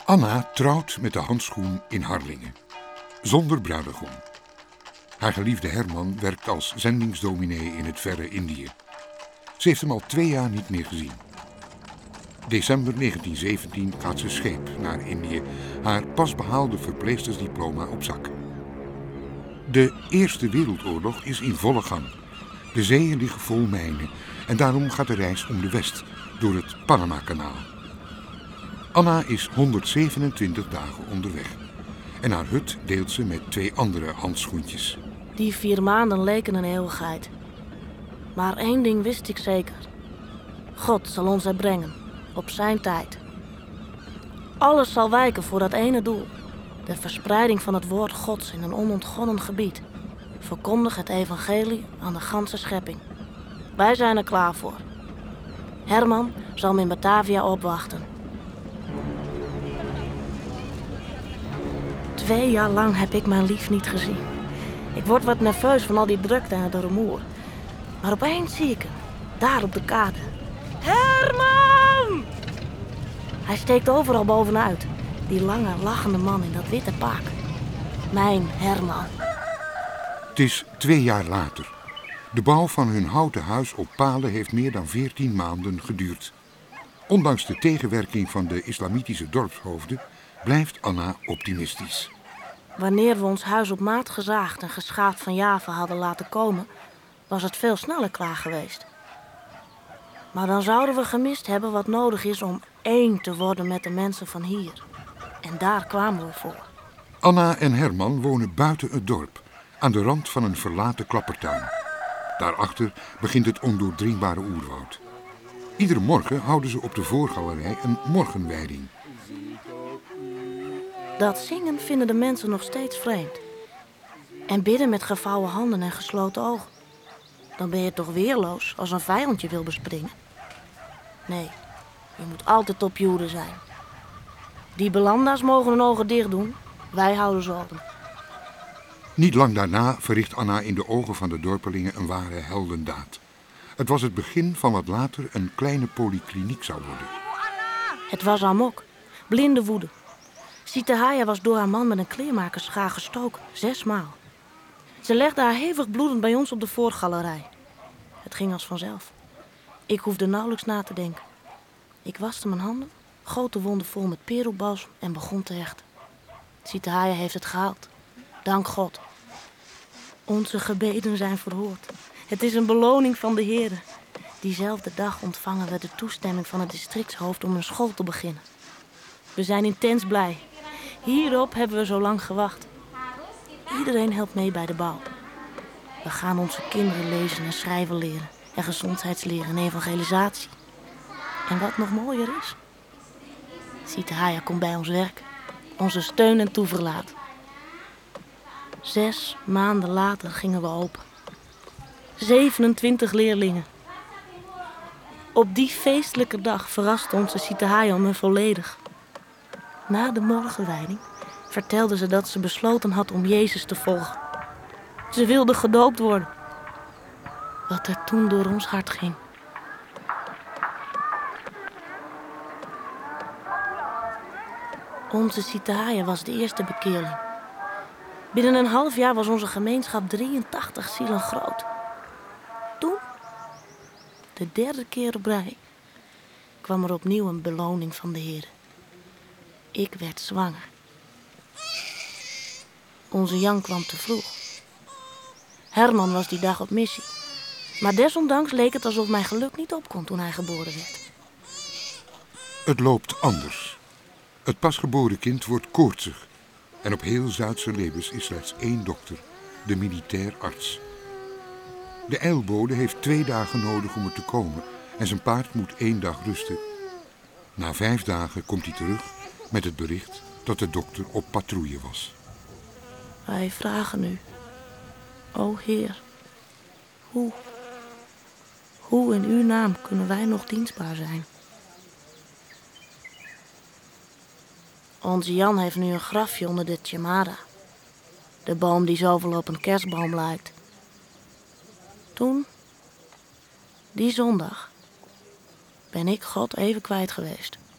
Anna trouwt met de handschoen in Harlingen, zonder bruidegom. Haar geliefde Herman werkt als zendingsdominee in het verre Indië. Ze heeft hem al 2 jaar niet meer gezien. December 1917 gaat ze scheep naar Indië, haar pas behaalde verpleegstersdiploma op zak. De Eerste Wereldoorlog is in volle gang. De zeeën liggen vol mijnen en daarom gaat de reis om de West, door het Panama-kanaal. Anna is 127 dagen onderweg. En haar hut deelt ze met 2 andere handschoentjes. Die 4 maanden leken een eeuwigheid. Maar 1 ding wist ik zeker. God zal ons er brengen, op zijn tijd. Alles zal wijken voor dat ene doel. De verspreiding van het woord Gods in een onontgonnen gebied. Verkondig het evangelie aan de ganse schepping. Wij zijn er klaar voor. Herman zal me in Batavia opwachten. 2 jaar lang heb ik mijn lief niet gezien. Ik word wat nerveus van al die drukte en het rumoer. Maar opeens zie ik hem, daar op de kade. Herman! Hij steekt overal bovenuit. Die lange, lachende man in dat witte pak. Mijn Herman. Het is 2 jaar later. De bouw van hun houten huis op palen heeft meer dan 14 maanden geduurd. Ondanks de tegenwerking van de islamitische dorpshoofden blijft Anna optimistisch. Wanneer we ons huis op maat gezaagd en geschaapt van Java hadden laten komen, was het veel sneller klaar geweest. Maar dan zouden we gemist hebben wat nodig is om één te worden met de mensen van hier. En daar kwamen we voor. Anna en Herman wonen buiten het dorp, aan de rand van een verlaten klappertuin. Daarachter begint het ondoordringbare oerwoud. Iedere morgen houden ze op de voorgalerij een morgenwijding. Dat zingen vinden de mensen nog steeds vreemd. En bidden met gevouwen handen en gesloten ogen. Dan ben je toch weerloos als een vijand je wil bespringen. Nee, je moet altijd op je hoede zijn. Die belanda's mogen hun ogen dicht doen. Wij houden ze open. Niet lang daarna verricht Anna in de ogen van de dorpelingen een ware heldendaad. Het was het begin van wat later een kleine polykliniek zou worden. Het was amok. Blinde woede. Sitahaya was door haar man met een kleermakersschaar gestoken. 6 maal. Ze legde haar hevig bloedend bij ons op de voorgalerij. Het ging als vanzelf. Ik hoefde nauwelijks na te denken. Ik waste mijn handen, goot de wonden vol met perelbalsem en begon te hechten. Sitahaya heeft het gehaald. Dank God. Onze gebeden zijn verhoord. Het is een beloning van de Heere. Diezelfde dag ontvangen we de toestemming van het districtshoofd om een school te beginnen. We zijn intens blij. Hierop hebben we zo lang gewacht. Iedereen helpt mee bij de bouw. We gaan onze kinderen lezen en schrijven leren. En gezondheidsleer en evangelisatie. En wat nog mooier is. Sitahaya komt bij ons werken. Onze steun en toeverlaat. 6 maanden later gingen we open. 27 leerlingen. Op die feestelijke dag verraste onze Sitahaya me volledig. Na de morgenwijding vertelde ze dat ze besloten had om Jezus te volgen. Ze wilde gedoopt worden. Wat er toen door ons hart ging. Onze Sitahaya was de eerste bekeerling. Binnen een half jaar was onze gemeenschap 83 zielen groot. Toen, de 3e keer op rij, kwam er opnieuw een beloning van de Heer. Ik werd zwanger. Onze Jan kwam te vroeg. Herman was die dag op missie. Maar desondanks leek het alsof mijn geluk niet opkomt toen hij geboren werd. Het loopt anders. Het pasgeboren kind wordt koortsig. En op heel Zuid-Celebes is slechts 1 dokter, de militair arts. De ijlbode heeft 2 dagen nodig om er te komen en zijn paard moet 1 dag rusten. Na 5 dagen komt hij terug met het bericht dat de dokter op patrouille was. Wij vragen u, o Heer, hoe in uw naam kunnen wij nog dienstbaar zijn? Onze Jan heeft nu een grafje onder de Tjemara. De boom die zoveel op een kerstboom lijkt. Toen, die zondag, ben ik God even kwijt geweest.